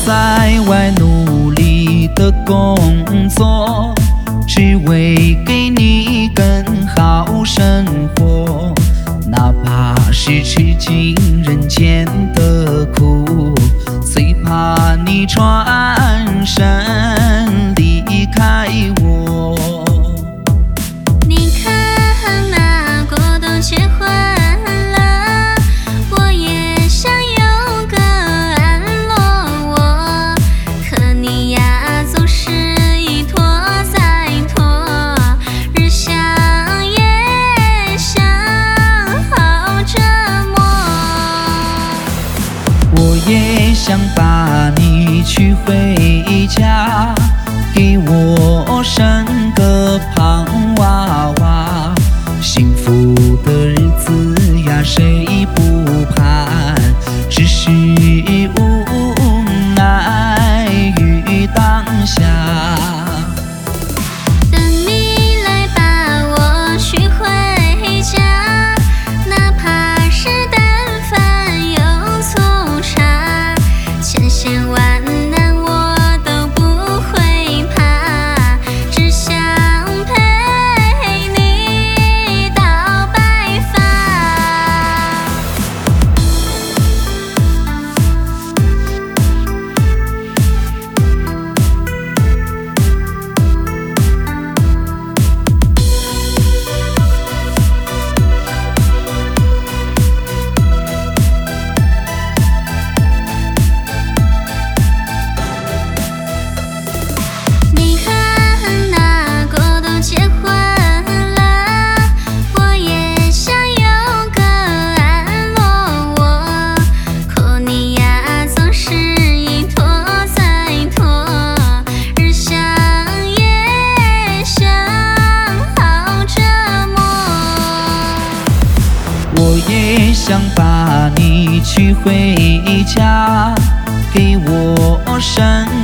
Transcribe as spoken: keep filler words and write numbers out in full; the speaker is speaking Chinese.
在外努力的工作，只为给你更好生活。哪怕是吃尽人间的苦，最怕你转身离开我。 你看那国都结婚了，我也想有个安乐窝，可你呀总是一拖再拖，日想夜想好折磨。 我也想把你娶回家，给我生个胖娃娃，幸福的日子呀谁不盼，只是无奈于当下。 等你来把我娶回家，哪怕是淡饭又粗茶，千险万难我都不会怕，只想陪你到白发。你看那国都结婚了，我也想有个安乐窝，可你呀总是一拖再拖，日想夜想好折磨。 我也想把你娶回家，给我生